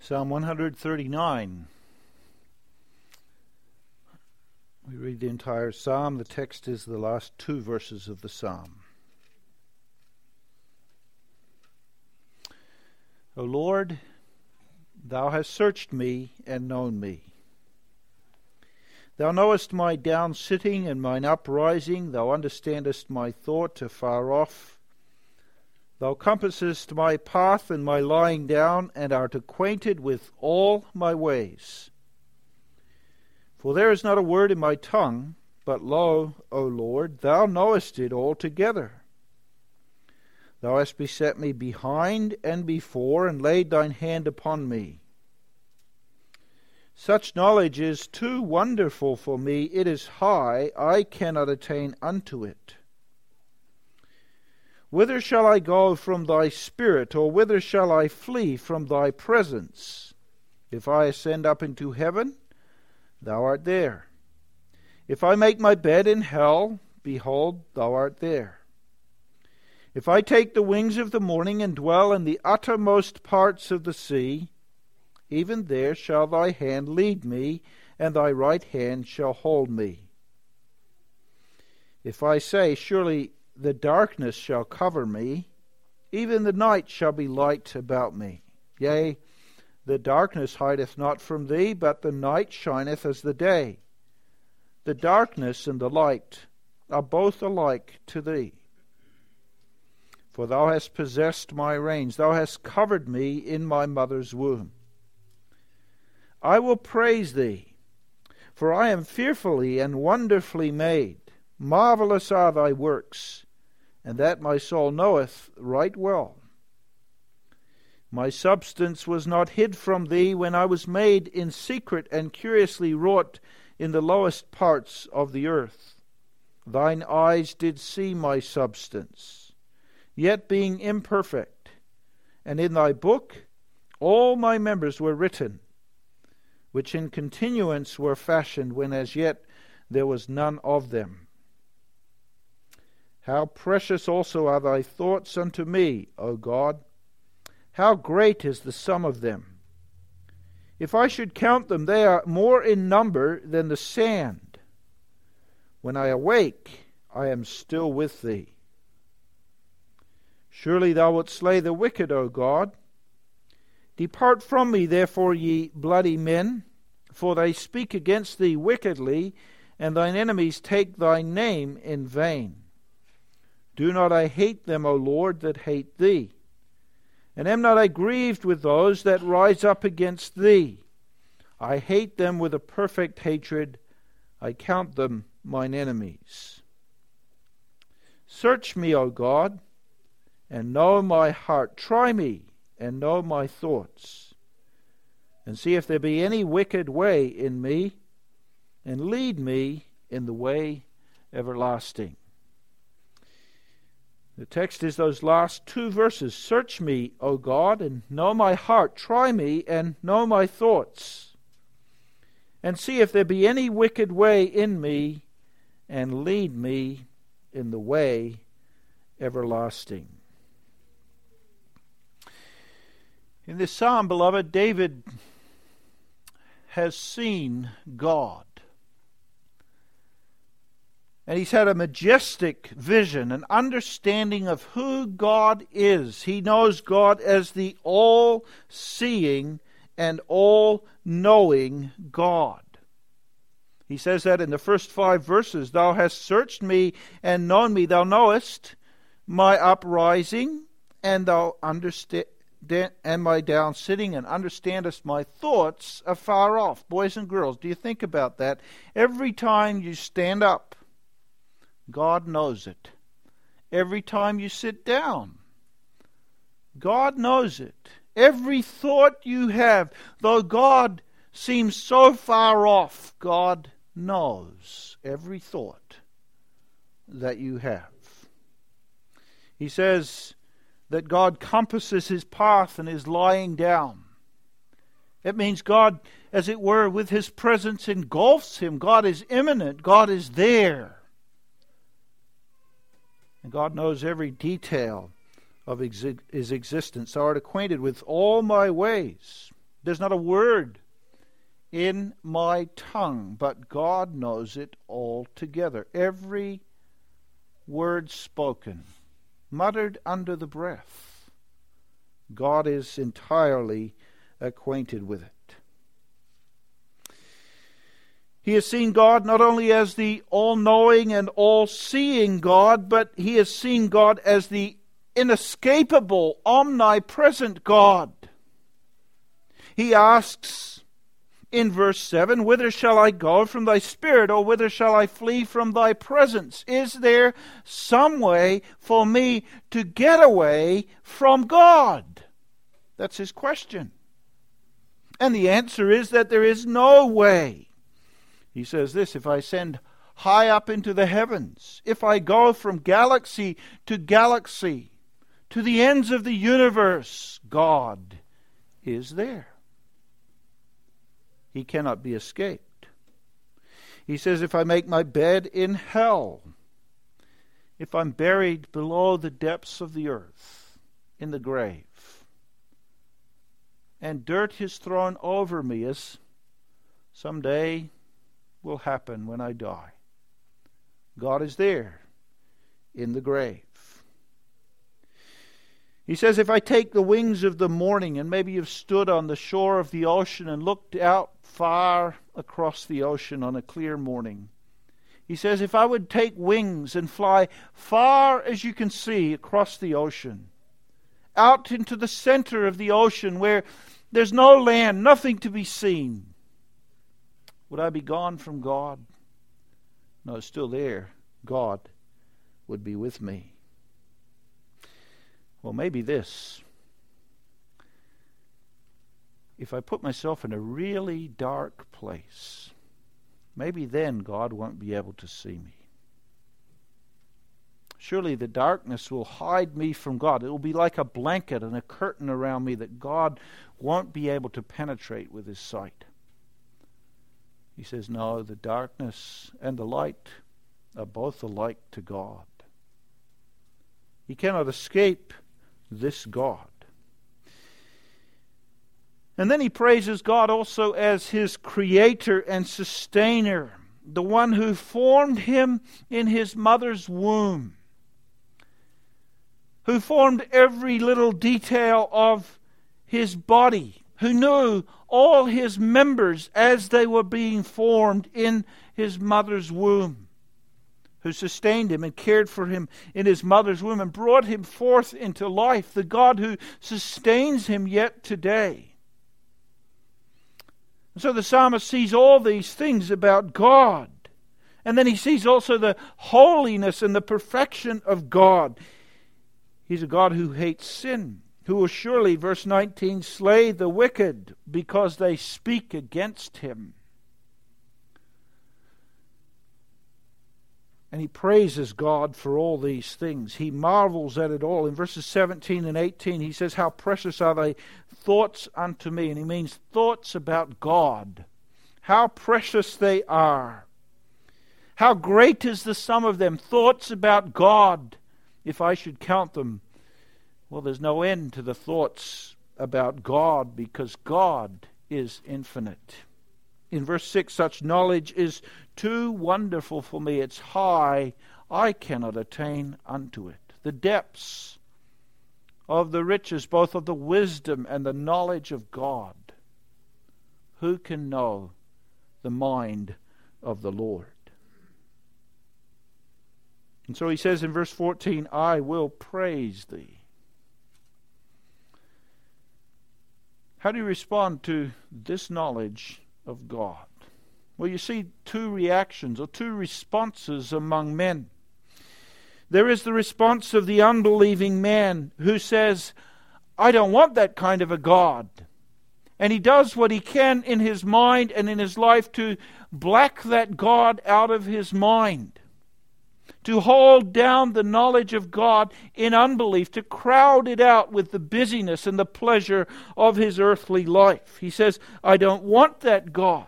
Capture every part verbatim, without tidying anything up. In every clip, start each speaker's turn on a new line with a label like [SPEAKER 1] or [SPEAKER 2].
[SPEAKER 1] Psalm one thirty-nine. We read the entire psalm. The text is the last two verses of the psalm. O Lord, thou hast searched me and known me. Thou knowest my down sitting and mine uprising. Thou understandest my thought afar off. Thou compassest my path and my lying down, and art acquainted with all my ways. For there is not a word in my tongue, but lo, O Lord, thou knowest it altogether. Thou hast beset me behind and before, and laid thine hand upon me. Such knowledge is too wonderful for me. It is high, I cannot attain unto it. Whither shall I go from thy spirit, or whither shall I flee from thy presence? If I ascend up into heaven, thou art there. If I make my bed in hell, behold, thou art there. If I take the wings of the morning and dwell in the uttermost parts of the sea, even there shall thy hand lead me, and thy right hand shall hold me. If I say, surely the darkness shall cover me, even the night shall be light about me. Yea, the darkness hideth not from thee, but the night shineth as the day. The darkness and the light are both alike to thee. For thou hast possessed my reins, thou hast covered me in my mother's womb. I will praise thee, for I am fearfully and wonderfully made. Marvelous are thy works, and that my soul knoweth right well. My substance was not hid from thee when I was made in secret and curiously wrought in the lowest parts of the earth. Thine eyes did see my substance, yet being imperfect, and in thy book all my members were written, which in continuance were fashioned when as yet there was none of them. How precious also are thy thoughts unto me, O God! How great is the sum of them! If I should count them, they are more in number than the sand. When I awake, I am still with thee. Surely thou wilt slay the wicked, O God. Depart from me, therefore, ye bloody men, for they speak against thee wickedly, and thine enemies take thy name in vain. Do not I hate them, O Lord, that hate thee? And am not I grieved with those that rise up against thee? I hate them with a perfect hatred. I count them mine enemies. Search me, O God, and know my heart. Try me, and know my thoughts. And see if there be any wicked way in me, and lead me in the way everlasting. The text is those last two verses. Search me, O God, and know my heart. Try me, and know my thoughts. And see if there be any wicked way in me, and lead me in the way everlasting. In this psalm, beloved, David has seen God. And he's had a majestic vision, an understanding of who God is. He knows God as the all-seeing and all-knowing God. He says that in the first five verses. Thou hast searched me and known me. Thou knowest my uprising, and thou understand and my down sitting, and understandest my thoughts afar off. Boys and girls, do you think about that? Every time you stand up, God knows it. Every time you sit down, God knows it. Every thought you have, though God seems so far off, God knows every thought that you have. He says that God compasses his path and is lying down. It means God, as it were, with his presence engulfs him. God is immanent. God is there. And God knows every detail of his existence. Thou art acquainted with all my ways. There's not a word in my tongue, but God knows it all together. Every word spoken, muttered under the breath, God is entirely acquainted with it. He has seen God not only as the all-knowing and all-seeing God, but he has seen God as the inescapable, omnipresent God. He asks in verse seven, "Whither shall I go from thy spirit, or whither shall I flee from thy presence? Is there some way for me to get away from God?" That's his question. And the answer is that there is no way. He says this, "If I ascend high up into the heavens, if I go from galaxy to galaxy, to the ends of the universe, God is there. He cannot be escaped." He says, "If I make my bed in hell, if I'm buried below the depths of the earth, in the grave, and dirt is thrown over me, as someday will happen when I die, God is there in the grave." He says, "If I take the wings of the morning," and maybe you've stood on the shore of the ocean and looked out far across the ocean on a clear morning. He says, if I would take wings and fly far as you can see across the ocean, out into the center of the ocean where there's no land, nothing to be seen, would I be gone from God? No, it's still there. God would be with me. Well, maybe this. If I put myself in a really dark place, maybe then God won't be able to see me. Surely the darkness will hide me from God. It will be like a blanket and a curtain around me that God won't be able to penetrate with his sight. He says, no, the darkness and the light are both alike to God. He cannot escape this God. And then he praises God also as his creator and sustainer, the one who formed him in his mother's womb, who formed every little detail of his body, who knew all his members as they were being formed in his mother's womb, who sustained him and cared for him in his mother's womb and brought him forth into life, the God who sustains him yet today. And so the psalmist sees all these things about God. And then he sees also the holiness and the perfection of God. He's a God who hates sin, who will surely, verse nineteen, slay the wicked because they speak against him. And he praises God for all these things. He marvels at it all. In verses seventeen and eighteen, he says, how precious are thy thoughts unto me. And he means thoughts about God. How precious they are. How great is the sum of them. Thoughts about God. If I should count them, well, there's no end to the thoughts about God, because God is infinite. In verse six, such knowledge is too wonderful for me. It's high. I cannot attain unto it. The depths of the riches, both of the wisdom and the knowledge of God. Who can know the mind of the Lord? And so he says in verse fourteen, I will praise thee. How do you respond to this knowledge of God? Well, you see two reactions or two responses among men. There is the response of the unbelieving man who says, I don't want that kind of a God. And he does what he can in his mind and in his life to black that God out of his mind, to hold down the knowledge of God in unbelief, to crowd it out with the busyness and the pleasure of his earthly life. He says, I don't want that God.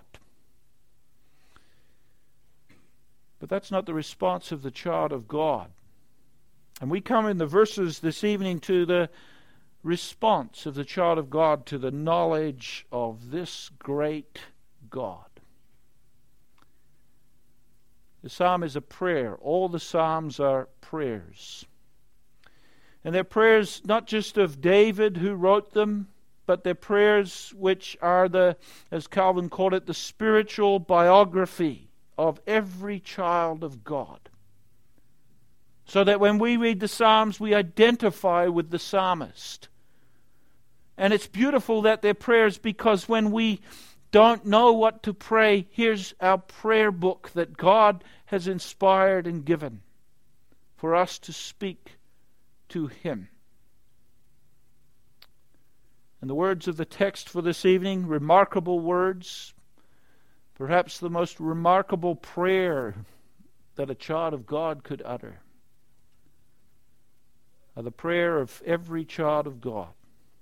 [SPEAKER 1] But that's not the response of the child of God. And we come in the verses this evening to the response of the child of God to the knowledge of this great God. The psalm is a prayer. All the psalms are prayers. And they're prayers not just of David who wrote them, but they're prayers which are the, as Calvin called it, the spiritual biography of every child of God. So that when we read the Psalms, we identify with the psalmist. And it's beautiful that they're prayers, because when we don't know what to pray, here's our prayer book that God has inspired and given for us to speak to Him. And the words of the text for this evening, remarkable words, perhaps the most remarkable prayer that a child of God could utter, are the prayer of every child of God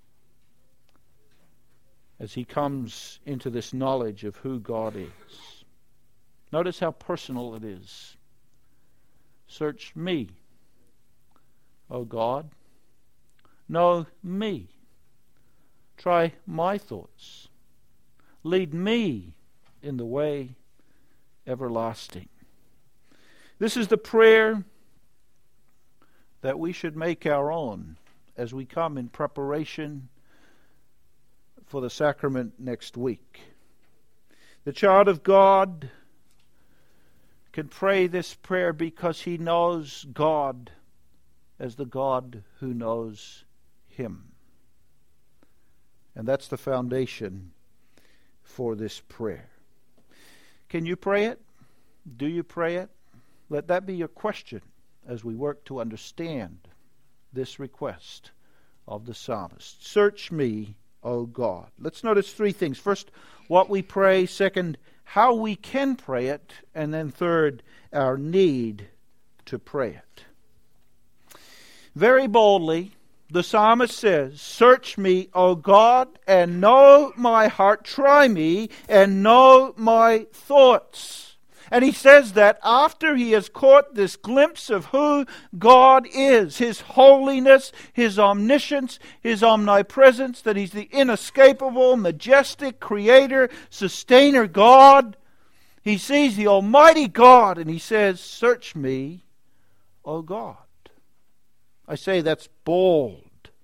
[SPEAKER 1] as he comes into this knowledge of who God is. Notice how personal it is. Search me, O God. Know me. Try my thoughts. Lead me in the way everlasting. This is the prayer that we should make our own as we come in preparation for the sacrament next week. The child of God can pray this prayer because he knows God as the God who knows him. And that's the foundation for this prayer. Can you pray it? Do you pray it? Let that be your question as we work to understand this request of the psalmist. Search me, O God. Let's notice three things. First, what we pray. Second, how we can pray it. And then third, our need to pray it. Very boldly, the psalmist says, search me, O God, and know my heart. Try me and know my thoughts. And he says that after he has caught this glimpse of who God is, His holiness, His omniscience, His omnipresence, that He's the inescapable, majestic Creator, Sustainer God. He sees the Almighty God and he says, search me, O God. I say that's bold.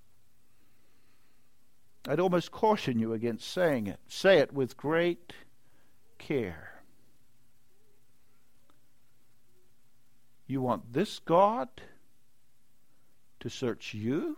[SPEAKER 1] I'd almost caution you against saying it. Say it with great care. You want this God to search you?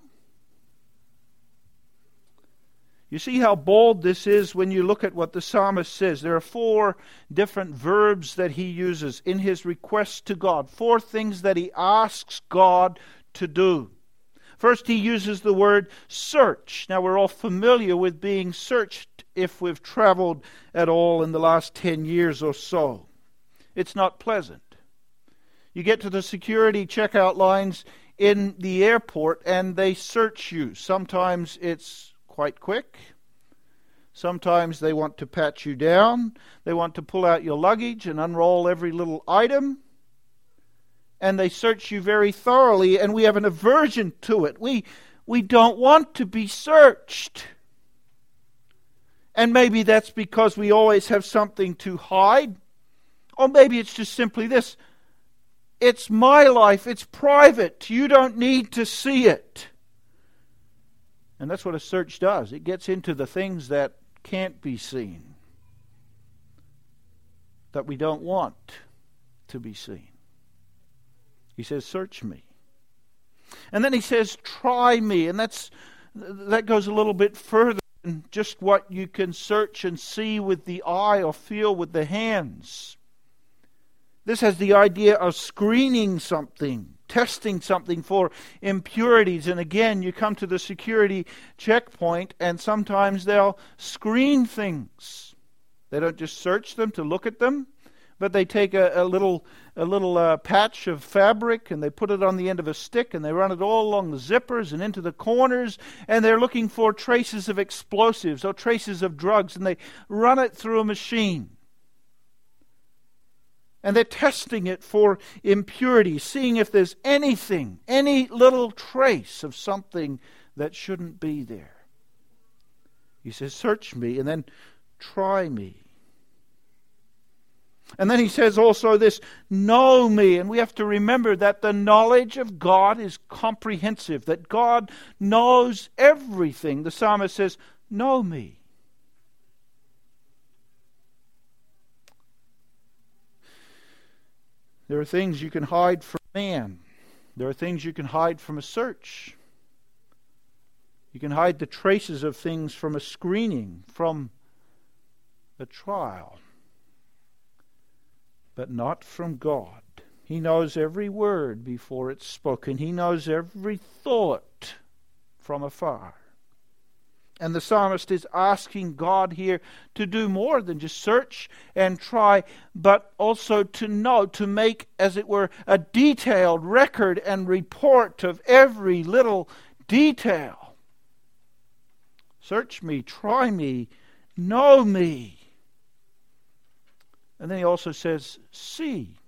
[SPEAKER 1] You see how bold this is when you look at what the psalmist says. There are four different verbs that he uses in his request to God. Four things that he asks God to do. First, he uses the word search. Now, we're all familiar with being searched if we've traveled at all in the last ten years or so. It's not pleasant. You get to the security checkout lines in the airport and they search you. Sometimes it's quite quick. Sometimes they want to pat you down. They want to pull out your luggage and unroll every little item. And they search you very thoroughly, and we have an aversion to it. We, we don't want to be searched. And maybe that's because we always have something to hide. Or maybe it's just simply this. It's my life. It's private. You don't need to see it. And that's what a search does. It gets into the things that can't be seen, that we don't want to be seen. He says, search me. And then he says, try me. And that's that goes a little bit further than just what you can search and see with the eye or feel with the hands. This has the idea of screening something, testing something for impurities. And again, you come to the security checkpoint and sometimes they'll screen things. They don't just search them to look at them, but they take a, a little a little uh, patch of fabric and they put it on the end of a stick and they run it all along the zippers and into the corners, and they're looking for traces of explosives or traces of drugs, and they run it through a machine. And they're testing it for impurity, seeing if there's anything, any little trace of something that shouldn't be there. He says, search me and then try me. And then he says also this, know me. And we have to remember that the knowledge of God is comprehensive, that God knows everything. The psalmist says, know me. There are things you can hide from man. There are things you can hide from a search. You can hide the traces of things from a screening, from a trial. But not from God. He knows every word before it's spoken. He knows every thought from afar. And the psalmist is asking God here to do more than just search and try, but also to know, to make, as it were, a detailed record and report of every little detail. Search me, try me, know me. And then he also says, see.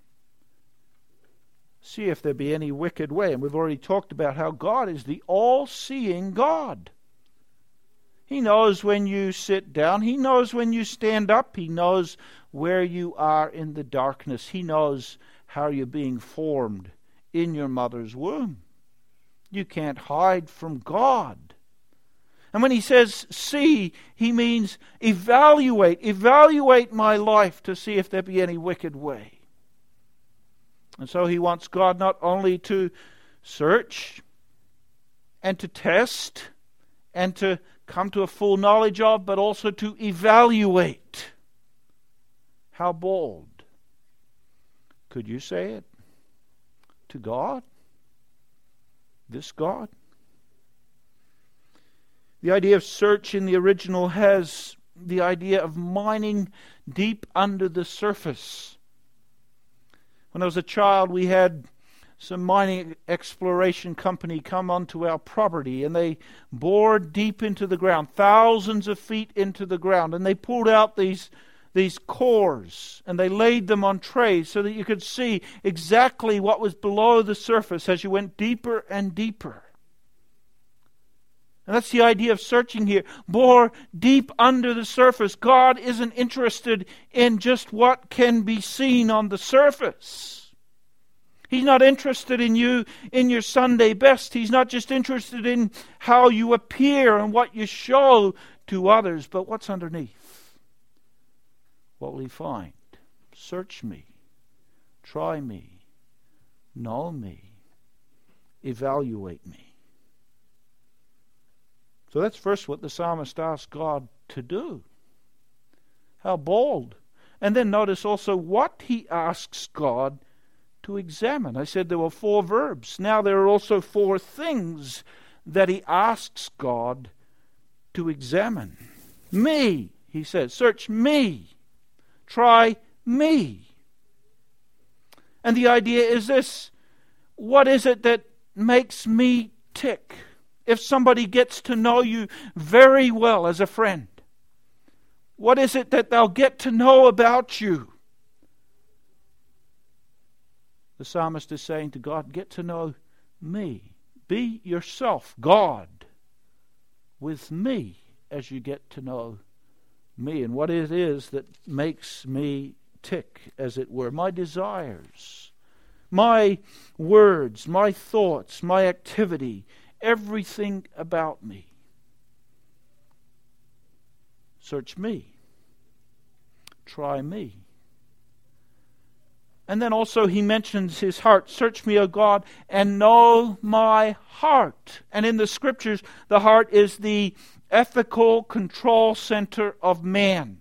[SPEAKER 1] See if there be any wicked way. And we've already talked about how God is the all-seeing God. He knows when you sit down. He knows when you stand up. He knows where you are in the darkness. He knows how you're being formed in your mother's womb. You can't hide from God. And when he says see, he means evaluate. Evaluate my life to see if there be any wicked way. And so he wants God not only to search and to test and to come to a full knowledge of, but also to evaluate. How bold. Could you say it to God? This God? The idea of search in the original has the idea of mining deep under the surface. When I was a child, we had some mining exploration company come onto our property, and they bored deep into the ground, thousands of feet into the ground, and they pulled out these, these cores, and they laid them on trays so that you could see exactly what was below the surface as you went deeper and deeper. And that's the idea of searching here. Bore deep under the surface. God isn't interested in just what can be seen on the surface. He's not interested in you in your Sunday best. He's not just interested in how you appear and what you show to others, but what's underneath. What will he find? Search me. Try me. Know me. Evaluate me. So that's first what the psalmist asks God to do. How bold. And then notice also what he asks God to examine. I said there were four verbs. Now there are also four things that he asks God to examine. Me, he says. Search me. Try me. And the idea is this. What is it that makes me tick? If somebody gets to know you very well as a friend, what is it that they'll get to know about you? The psalmist is saying to God, get to know me. Be yourself, God, with me as you get to know me and what it is that makes me tick, as it were. My desires, my words, my thoughts, my activity, everything about me. Search me. Try me. And then also he mentions his heart. Search me, O God, and know my heart. And in the Scriptures, the heart is the ethical control center of man.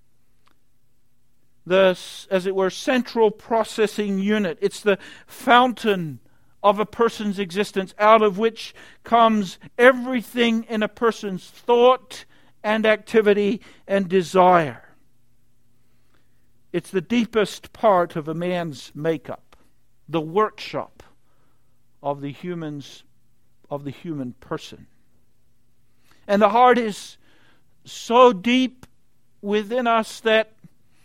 [SPEAKER 1] The, as it were, central processing unit. It's the fountain of a person's existence, out of which comes everything in a person's thought and activity and desire. It's the deepest part of a man's makeup, the workshop of the humans, of the human person. And the heart is so deep within us that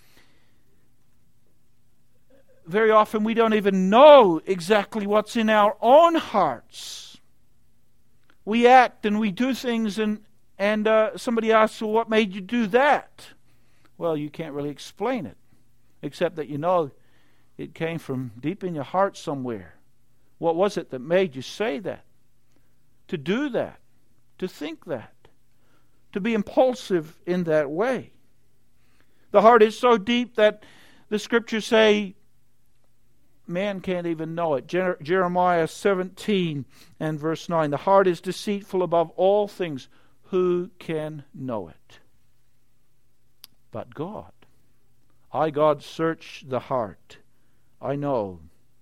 [SPEAKER 1] very often we don't even know exactly what's in our own hearts. we act and we do things, and, and uh, somebody asks, well, what made you do that? Well, you can't really explain it, except that you know it came from deep in your heart somewhere. What was it that made you say that? To do that? To think that? To be impulsive in that way? The heart is so deep that the Scriptures say man can't even know it. Jer- Jeremiah seventeen and verse nine. The heart is deceitful above all things. Who can know it? But God. I, God, search the heart. I know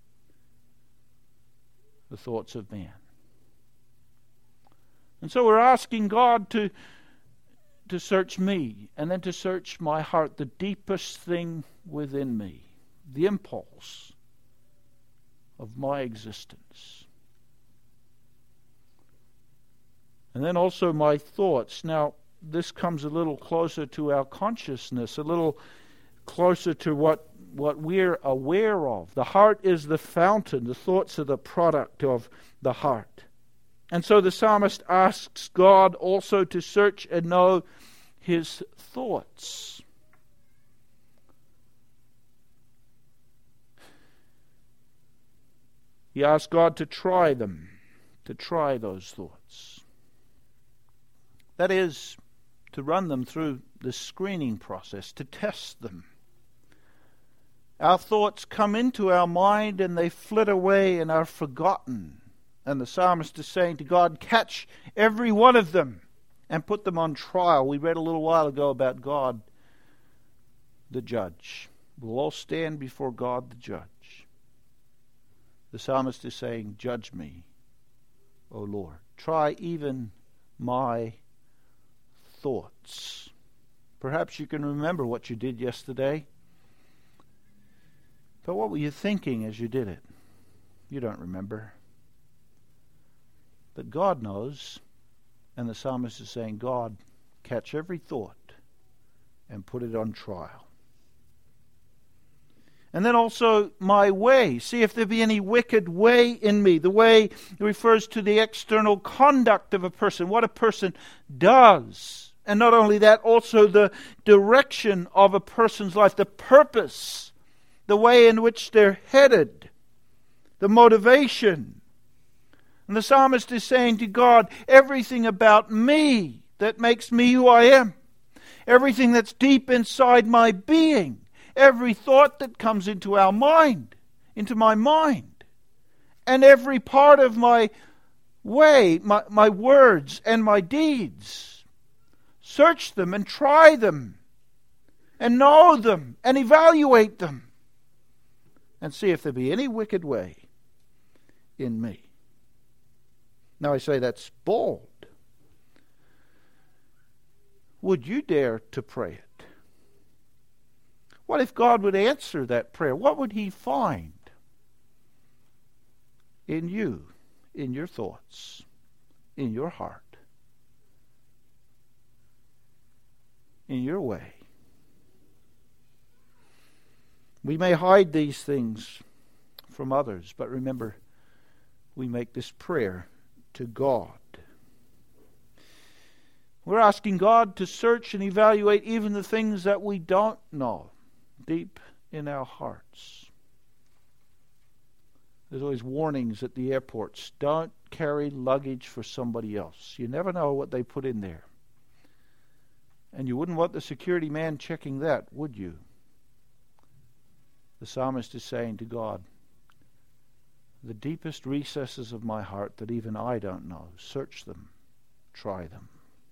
[SPEAKER 1] the thoughts of man. And so we're asking God to, to search me, and then to search my heart, the deepest thing within me, the impulse of my existence. And then also my thoughts. Now, this comes a little closer to our consciousness, a little closer to what, what we're aware of. The heart is the fountain. The thoughts are the product of the heart. And so the psalmist asks God also to search and know his thoughts. He asks God to try them, to try those thoughts. That is, to run them through the screening process, to test them. Our thoughts come into our mind and they flit away and are forgotten. And the psalmist is saying to God, catch every one of them and put them on trial. We read a little while ago about God, the judge. We'll all stand before God, the judge. The psalmist is saying, judge me, O Lord. Try even my thoughts. Perhaps you can remember what you did yesterday. But what were you thinking as you did it? You don't remember. But God knows, and the psalmist is saying, God, catch every thought and put it on trial. And then also my way. See if there be any wicked way in me. The way refers to the external conduct of a person, what a person does. And not only that, also the direction of a person's life, the purpose, the way in which they're headed, the motivation. And the psalmist is saying to God, everything about me that makes me who I am, everything that's deep inside my being, every thought that comes into our mind, into my mind, and every part of my way, my, my words and my deeds, search them and try them and know them and evaluate them and see if there be any wicked way in me. Now I say that's bold. Would you dare to pray it? What if God would answer that prayer? What would He find in you, in your thoughts, in your heart, in your way? We may hide these things from others, but remember, we make this prayer to God. We're asking God to search and evaluate even the things that we don't know deep in our hearts. There's always warnings at the airports. Don't carry luggage for somebody else. You never know what they put in there. And you wouldn't want the security man checking that, would you? The psalmist is saying to God, the deepest recesses of my heart that even I don't know, search them, try them.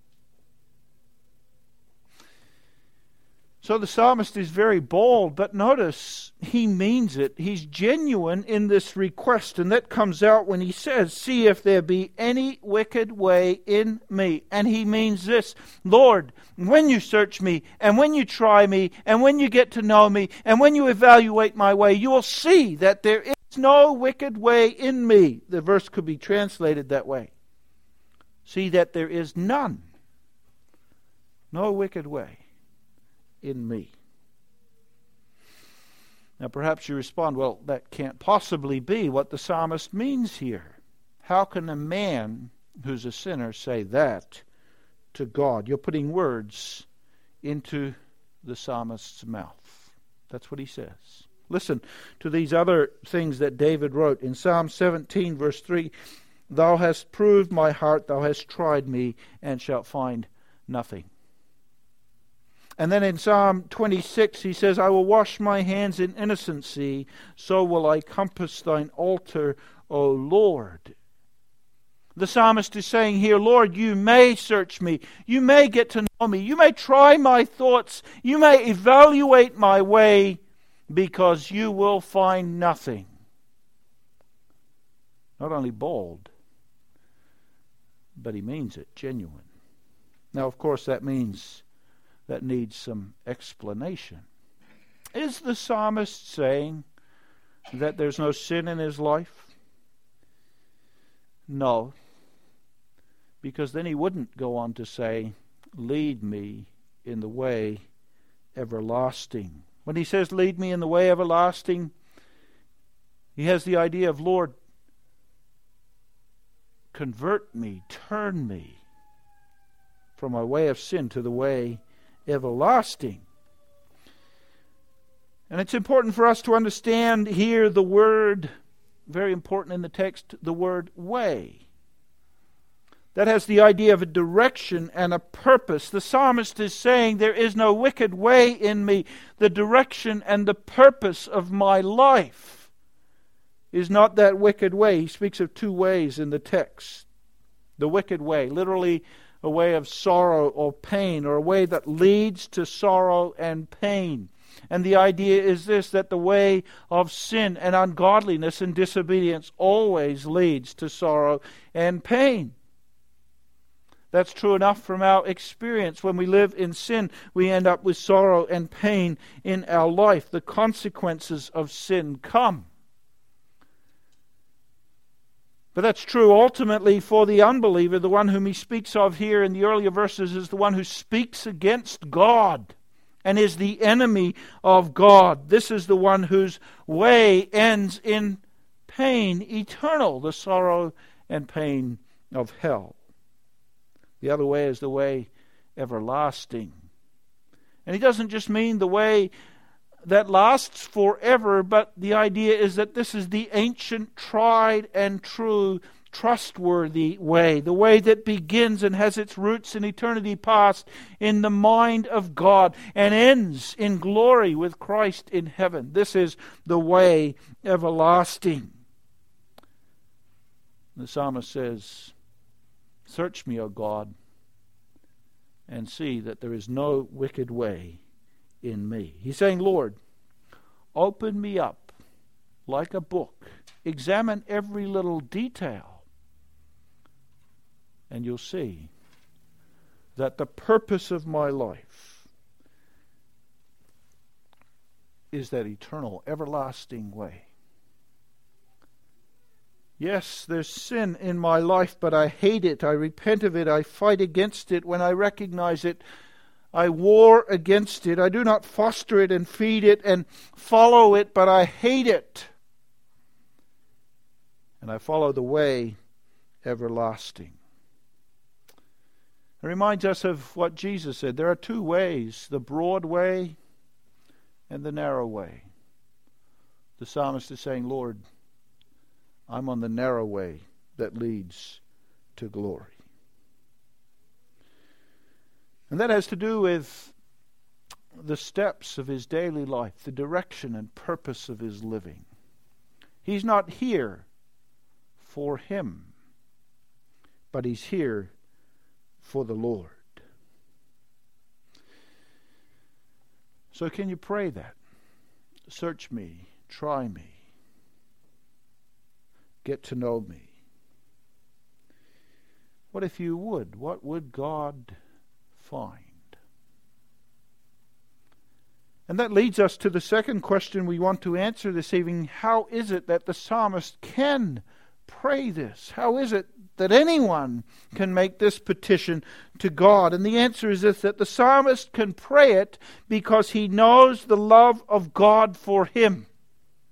[SPEAKER 1] So the psalmist is very bold, but notice he means it. He's genuine in this request, and that comes out when he says, see if there be any wicked way in me. And he means this, Lord, when you search me, and when you try me, and when you get to know me, and when you evaluate my way, you will see that there is no wicked way in me. The verse could be translated that way. See that there is none. No wicked way in me. Now perhaps you respond, well, that can't possibly be what the psalmist means here. How can a man who's a sinner, say that to God. You're putting words into the psalmist's mouth. That's what he says. Listen to these other things that David wrote in Psalm seventeen, verse three. Thou hast proved my heart, thou hast tried me, and shalt find nothing. And then in Psalm twenty-six, he says, I will wash my hands in innocency, so will I compass thine altar, O Lord. The psalmist is saying here, Lord, you may search me. You may get to know me. You may try my thoughts. You may evaluate my way, because you will find nothing. Not only bold, but he means it, genuine. Now, of course, that means that needs some explanation. Is the psalmist saying that there's no sin in his life? No, because then he wouldn't go on to say, lead me in the way everlasting. When he says, lead me in the way everlasting, he has the idea of, Lord, convert me, turn me from my way of sin to the way everlasting. And it's important for us to understand here the word, very important in the text, the word way. That has the idea of a direction and a purpose. The psalmist is saying, there is no wicked way in me. The direction and the purpose of my life is not that wicked way. He speaks of two ways in the text. The wicked way, literally a way of sorrow or pain, or a way that leads to sorrow and pain. And the idea is this, that the way of sin and ungodliness and disobedience always leads to sorrow and pain. That's true enough from our experience. When we live in sin, we end up with sorrow and pain in our life. The consequences of sin come. But that's true ultimately for the unbeliever. The one whom he speaks of here in the earlier verses is the one who speaks against God and is the enemy of God. This is the one whose way ends in pain eternal, the sorrow and pain of hell. The other way is the way everlasting. And he doesn't just mean the way that lasts forever, but the idea is that this is the ancient, tried and true, trustworthy way. The way that begins and has its roots in eternity past in the mind of God and ends in glory with Christ in heaven. This is the way everlasting. The psalmist says, search me, O God, and see that there is no wicked way in me. He's saying, Lord, open me up like a book. Examine every little detail. And you'll see that the purpose of my life is that eternal, everlasting way. Yes, there's sin in my life, but I hate it. I repent of it. I fight against it. When I recognize it, I war against it. I do not foster it and feed it and follow it, but I hate it. And I follow the way everlasting. It reminds us of what Jesus said. There are two ways, the broad way and the narrow way. The psalmist is saying, Lord, I'm on the narrow way that leads to glory. And that has to do with the steps of his daily life, the direction and purpose of his living. He's not here for him, but he's here for the Lord. So can you pray that? Search me, try me, get to know me. What if you would? What would God find? And that leads us to the second question we want to answer this evening. How is it that the psalmist can pray this? How is it that anyone can make this petition to God? And the answer is this, that the psalmist can pray it because he knows the love of God for him.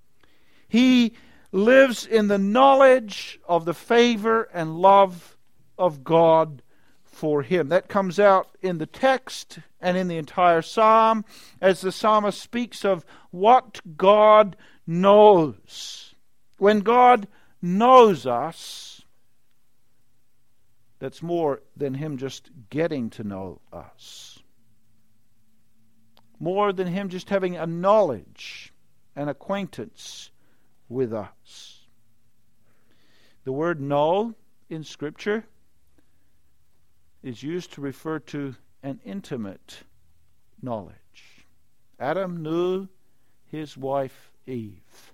[SPEAKER 1] He lives in the knowledge of the favor and love of God for him. That comes out in the text and in the entire psalm as the psalmist speaks of what God knows. When God knows us, that's more than him just getting to know us. More than him just having a knowledge, an acquaintance with us. The word know in Scripture is used to refer to an intimate knowledge. Adam knew his wife Eve.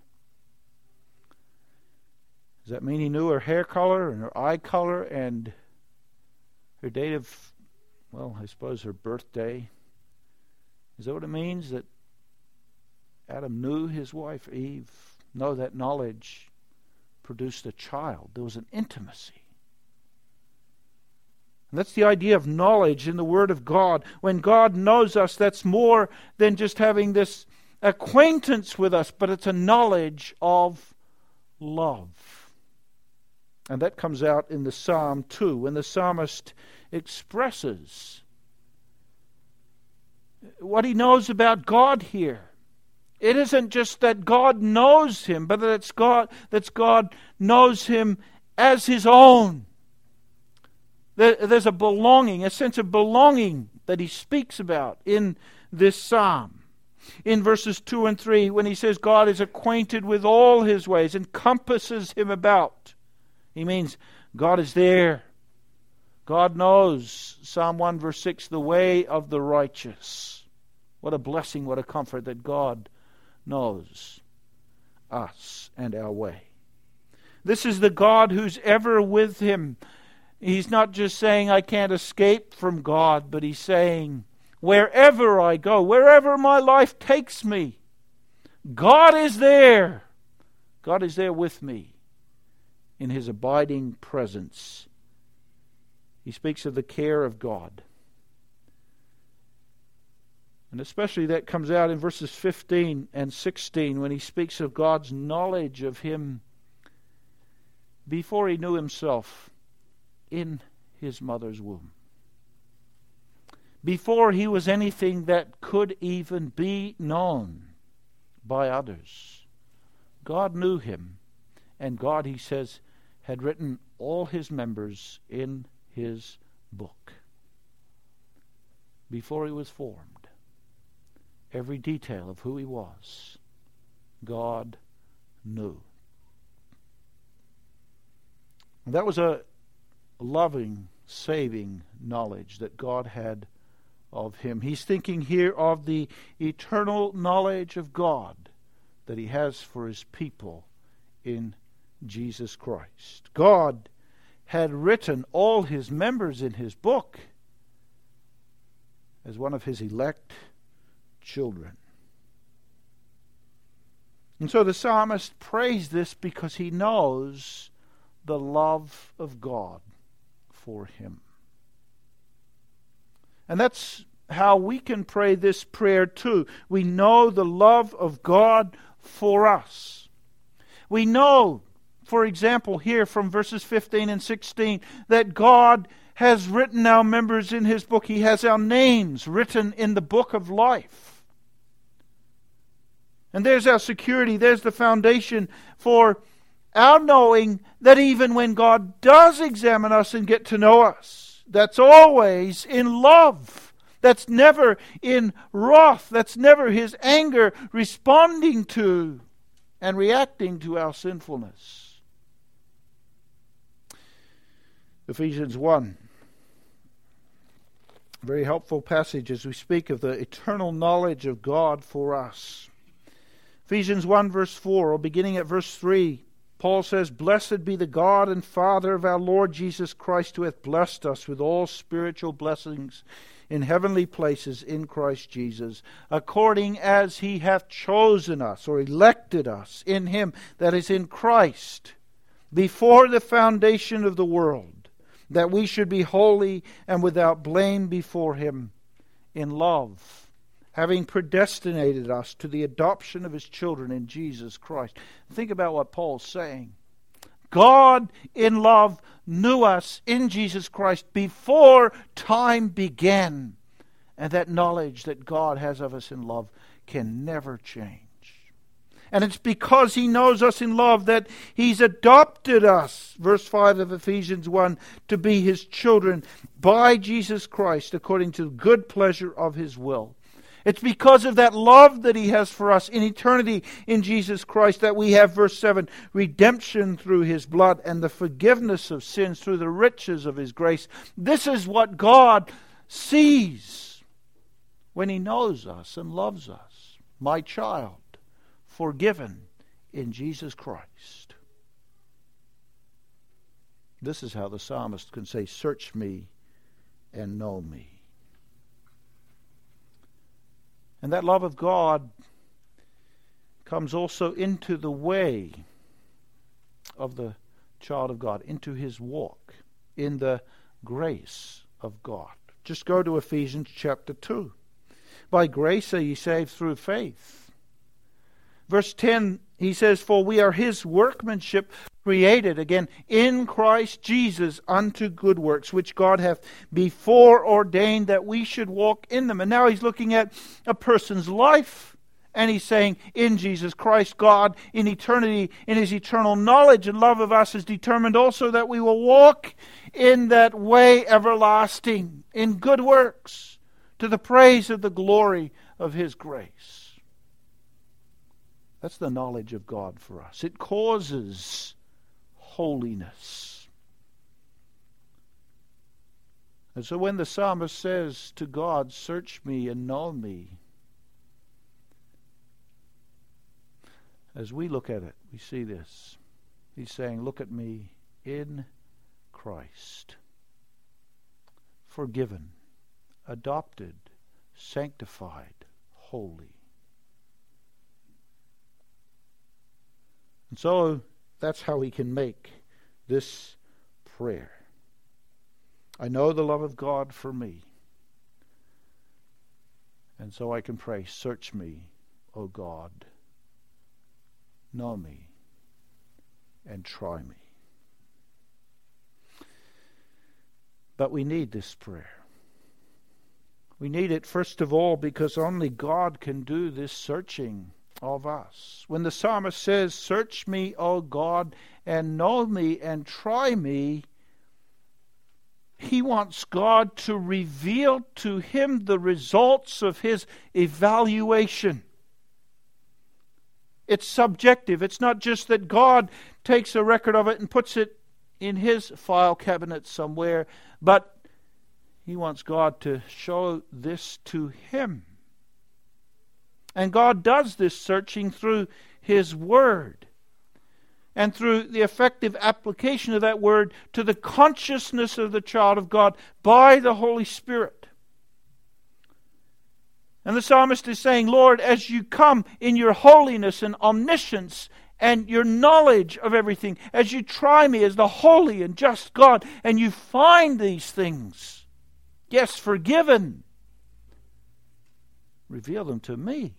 [SPEAKER 1] Does that mean he knew her hair color and her eye color and her date of, well, I suppose her birthday? Is that what it means, that Adam knew his wife Eve? No, that knowledge produced a child. There was an intimacy. And that's the idea of knowledge in the Word of God. When God knows us, that's more than just having this acquaintance with us, but it's a knowledge of love. And that comes out in the Psalm too, when the psalmist expresses what he knows about God here. It isn't just that God knows him, but that it's God, that God knows him as his own. There's a belonging, a sense of belonging that he speaks about in this psalm. In verses two and three, when he says God is acquainted with all his ways, encompasses him about, he means God is there. God knows, Psalm one verse six, the way of the righteous. What a blessing, what a comfort that God knows us and our way. This is the God who's ever with him. He's not just saying, I can't escape from God, but he's saying, wherever I go, wherever my life takes me, God is there. God is there with me in his abiding presence. He speaks of the care of God. And especially that comes out in verses fifteen and sixteen when he speaks of God's knowledge of him before he knew himself in his mother's womb. Before he was anything that could even be known by others. God knew him, and God, he says, had written all his members in his book. Before he was formed, every detail of who he was, God knew. And that was a loving, saving knowledge that God had of him. He's thinking here of the eternal knowledge of God that he has for his people in Jesus Christ. God had written all his members in his book as one of his elect children. And so the psalmist prays this because he knows the love of God for him. And that's how we can pray this prayer too. We know the love of God for us. We know, for example, here from verses fifteen and sixteen, that God has written our members in his book. He has our names written in the book of life. And there's our security. There's the foundation for our knowing that even when God does examine us and get to know us, that's always in love. That's never in wrath. That's never his anger responding to and reacting to our sinfulness. Ephesians one. Very helpful passage as we speak of the eternal knowledge of God for us. Ephesians one verse four, or beginning at verse three, Paul says, Blessed be the God and Father of our Lord Jesus Christ, who hath blessed us with all spiritual blessings in heavenly places in Christ Jesus, according as he hath chosen us, or elected us in him, that is in Christ, before the foundation of the world, that we should be holy and without blame before him in love, having predestinated us to the adoption of his children in Jesus Christ. Think about what Paul's saying. God in love knew us in Jesus Christ before time began. And that knowledge that God has of us in love can never change. And it's because He knows us in love that He's adopted us, verse five of Ephesians one, to be His children by Jesus Christ according to the good pleasure of His will. It's because of that love that He has for us in eternity in Jesus Christ that we have, verse seven, redemption through His blood and the forgiveness of sins through the riches of His grace. This is what God sees when He knows us and loves us. My child, forgiven in Jesus Christ. This is how the psalmist can say, search me and know me. And that love of God comes also into the way of the child of God, into his walk in the grace of God. Just go to Ephesians chapter two. By grace are ye saved through faith. Verse ten, he says, for we are His workmanship, created, again, in Christ Jesus unto good works, which God hath before ordained that we should walk in them. And now he's looking at a person's life. And he's saying, in Jesus Christ, God, in eternity, in His eternal knowledge and love of us, has determined also that we will walk in that way everlasting, in good works, to the praise of the glory of His grace. That's the knowledge of God for us. It causes holiness. And so when the psalmist says to God, search me and know me, as we look at it, we see this. He's saying, look at me in Christ. Forgiven, adopted, sanctified, holy. And so that's how he can make this prayer. I know the love of God for me. And so I can pray, search me, O God. Know me and try me. But we need this prayer. We need it first of all because only God can do this searching of us. When the psalmist says, search me, O God, and know me and try me, he wants God to reveal to him the results of his evaluation. It's subjective. It's not just that God takes a record of it and puts it in His file cabinet somewhere, but he wants God to show this to him. And God does this searching through His Word and through the effective application of that Word to the consciousness of the child of God by the Holy Spirit. And the psalmist is saying, Lord, as you come in your holiness and omniscience and your knowledge of everything, as you try me as the holy and just God, and you find these things, yes, forgiven, reveal them to me.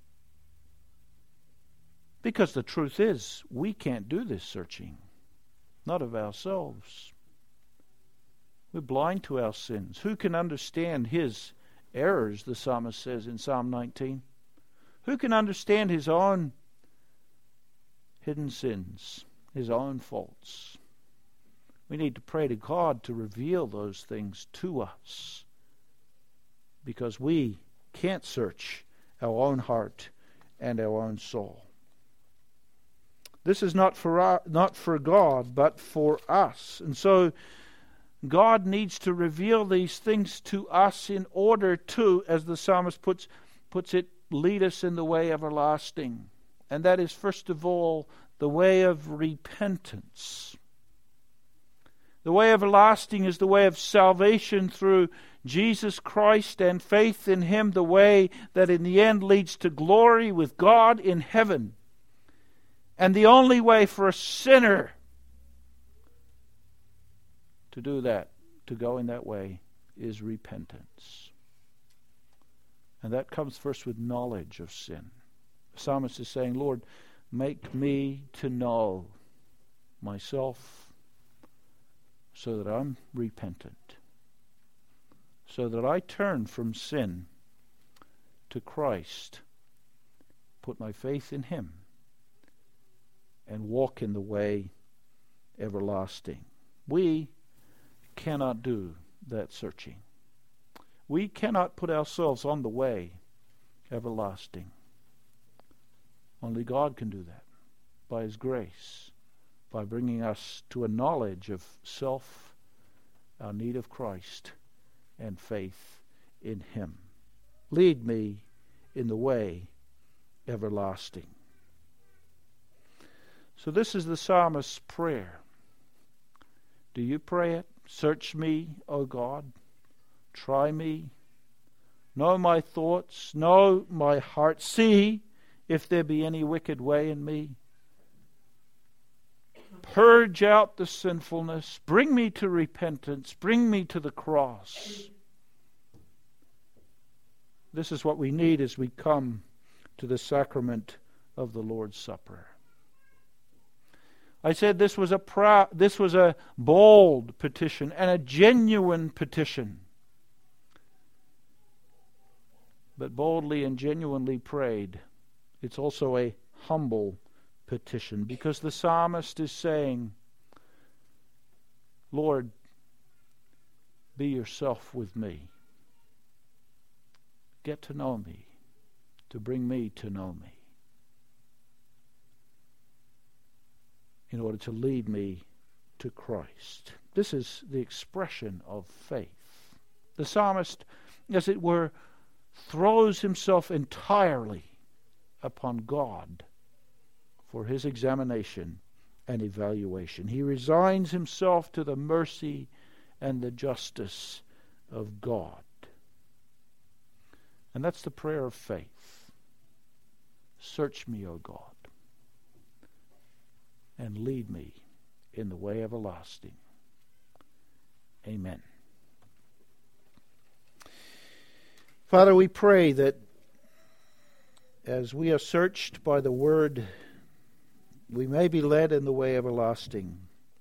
[SPEAKER 1] Because the truth is, we can't do this searching. Not of ourselves. We're blind to our sins. Who can understand his errors, the psalmist says in Psalm nineteen? Who can understand his own hidden sins, his own faults? We need to pray to God to reveal those things to us. Because we can't search our own heart and our own soul. This is not for our, not for God, but for us. And so God needs to reveal these things to us in order to, as the psalmist puts, puts it, lead us in the way everlasting. And that is, first of all, the way of repentance. The way everlasting is the way of salvation through Jesus Christ and faith in Him, the way that in the end leads to glory with God in heaven. And the only way for a sinner to do that, to go in that way, is repentance. And that comes first with knowledge of sin. The psalmist is saying, Lord, make me to know myself so that I'm repentant, so that I turn from sin to Christ, put my faith in Him, and walk in the way everlasting. We cannot do that searching. We cannot put ourselves on the way everlasting. Only God can do that by His grace, by bringing us to a knowledge of self, our need of Christ, and faith in Him. Lead me in the way everlasting. So this is the psalmist's prayer. Do you pray it? Search me, O God. Try me. Know my thoughts. Know my heart. See if there be any wicked way in me. Purge out the sinfulness. Bring me to repentance. Bring me to the cross. This is what we need as we come to the sacrament of the Lord's Supper. I said this was a proud, this was a bold petition and a genuine petition. But boldly and genuinely prayed, it's also a humble petition, because the psalmist is saying, Lord, be yourself with me. Get to know me, to bring me to know me, in order to lead me to Christ. This is the expression of faith. The psalmist, as it were, throws himself entirely upon God for his examination and evaluation. He resigns himself to the mercy and the justice of God. And that's the prayer of faith. Search me, O God, and lead me in the way everlasting. Amen. Father, we pray that as we are searched by the Word, we may be led in the way everlasting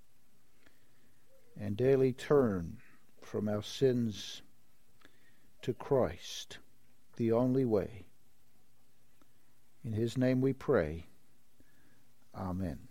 [SPEAKER 1] and daily turn from our sins to Christ, the only way. In His name we pray. Amen.